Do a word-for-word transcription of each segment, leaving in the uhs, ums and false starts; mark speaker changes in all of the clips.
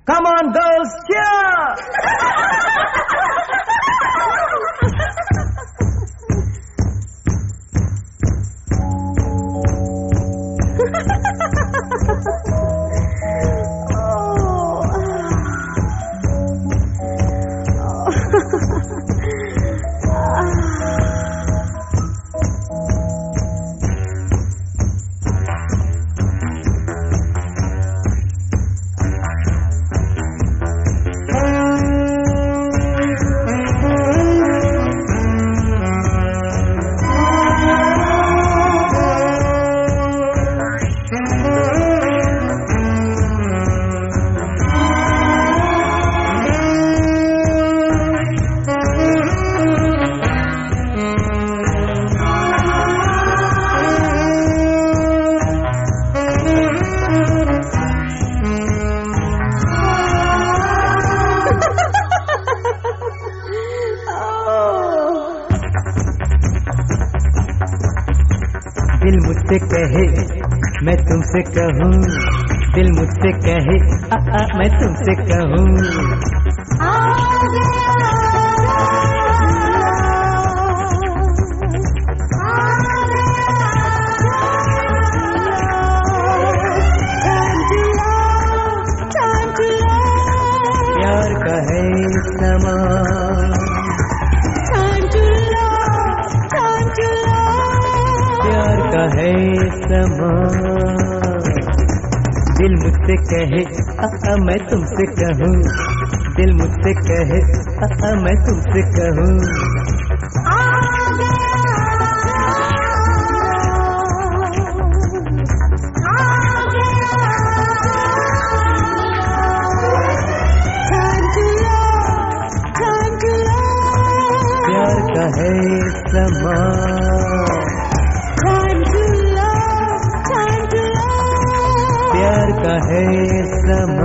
Speaker 1: Come on, girls, cheer!
Speaker 2: दिल मुझसे कहे मैं तुमसे कहूँ, दिल मुझसे कहे आ, आ, मैं तुमसे कहूँ। प्यार का है समा, प्यार का है समा। दिल मुझसे कहे आ, आ, मैं तुमसे कहूँ, दिल मुझसे कहे आ, आ, मैं तुमसे कहूँ। प्यार का है समा, प्यार का है समा।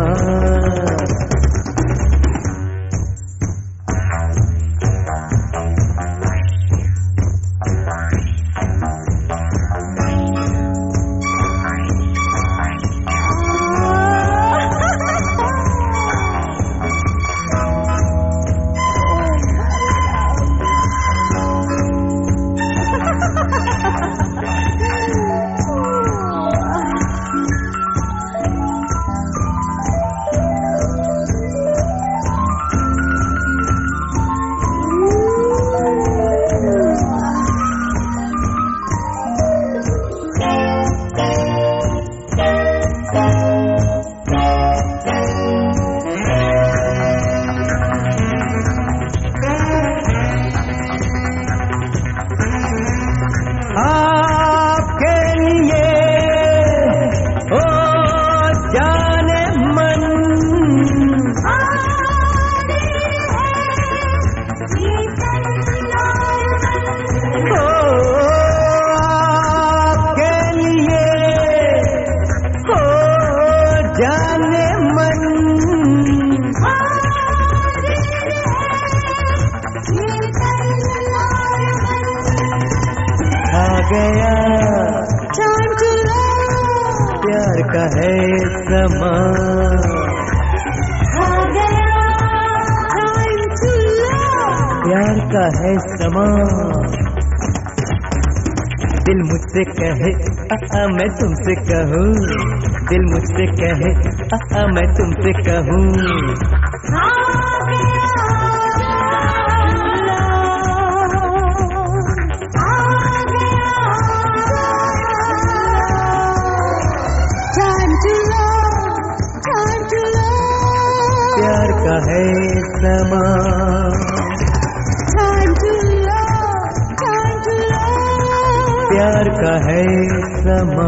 Speaker 2: गया प्यार का है समा, प्यार का है समा। दिल मुझसे कहे आ, आ, मैं तुमसे कहूँ, दिल मुझसे कहे आ, आ, मैं तुमसे कहूँ। प्यार का है समा, प्यार का है समा।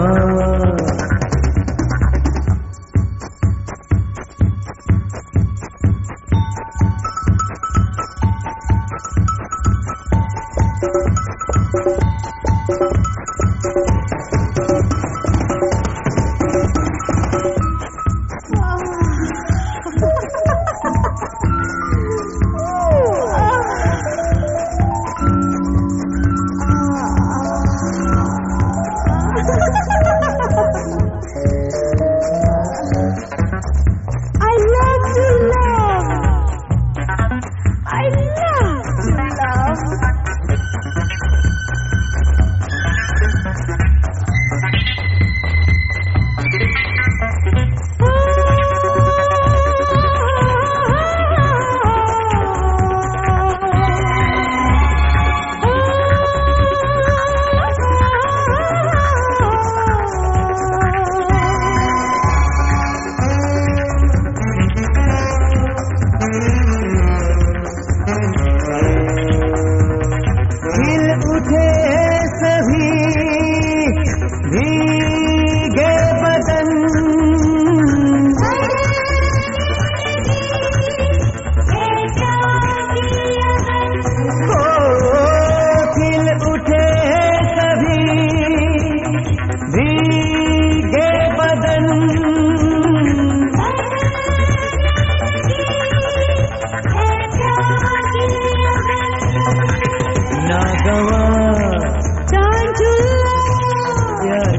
Speaker 3: I love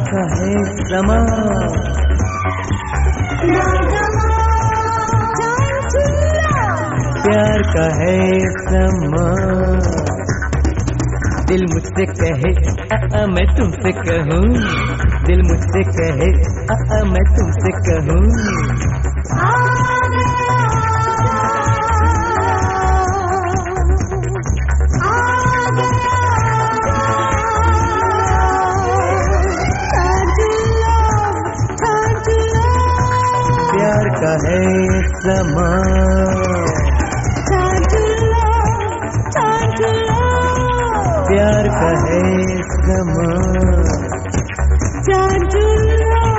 Speaker 2: का है समा, प्यार का है समा। दिल मुझसे कहे आ, आ, मैं तुमसे कहूँ, दिल मुझसे कहे आ, आ, मैं तुमसे कहूँ। प्यार का है समा, प्यार का है समा,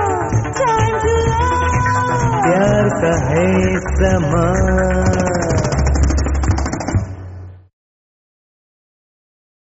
Speaker 2: प्यार का है समा।